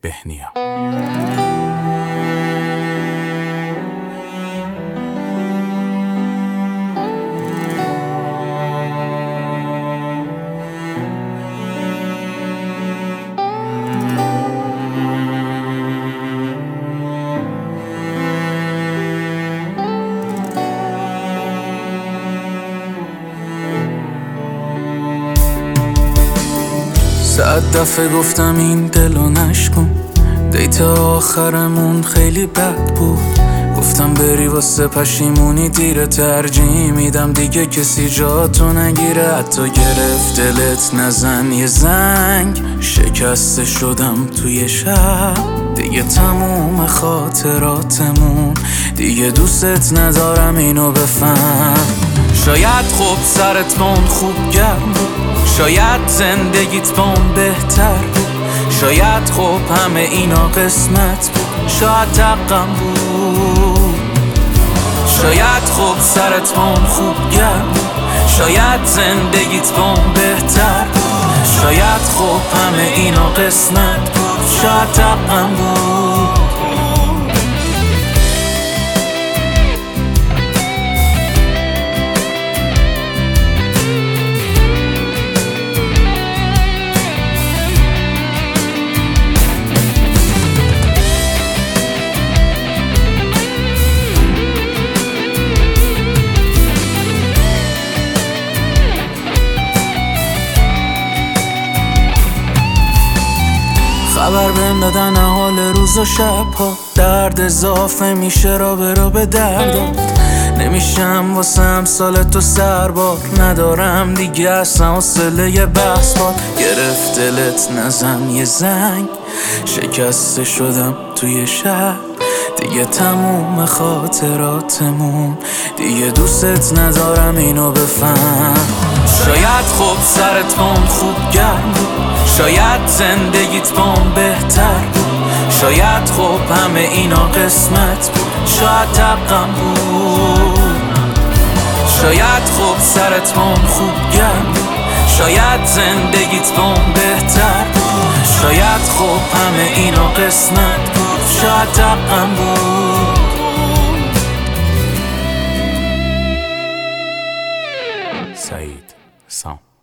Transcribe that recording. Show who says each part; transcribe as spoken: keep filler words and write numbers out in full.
Speaker 1: بهنیا. صد دفعه گفتم این دلو نشکن، دیت آخرمون خیلی بد بود. گفتم بری واسه پشیمونی دیره، ترجیح میدم دیگه کسی جاتو نگیره. حتی گرفت دلت نزن یه زنگ، شکسته شدم توی شب. دیگه تموم خاطراتمون، دیگه دوستت ندارم اینو بفهم. شاید خوب سرت با اون خوب گرم بود، شاید زندگیت با اون بهتر بود، شاید خوب همه اینا قسمت بود، شاید حقم بود. شاید خوب سرت با اون خوب گرم بود، شاید زندگیت با اون بهتر بود، شاید خوب همه اینا قسمت بود، شاید حقم بود. خبر بهم دادن حال روز و شبها، درد اضافه میشه را به را به دردم. نمیشم واسه امثال تو سربار، ندارم دیگه اصلا حوصله یه بحث بار. گرفت دلت نزن یه زنگ، شکسته شدم توی شب. دیگه تموم خاطراتمون، دیگه دوستت ندارم اینو بفهم. شاید خوب سرت با اون خوب گرم بود، شاید زندگیت با اون بهتر بود، شاید خوب همه اینا قسمت بود، شاید حقم بود. شاید خوب سرت با اون خوب گرم بود، شاید زندگیت با اون بهتر بود، شاید خوب همه اینا قسمت بود، شاید حقم بود.
Speaker 2: سعید سام.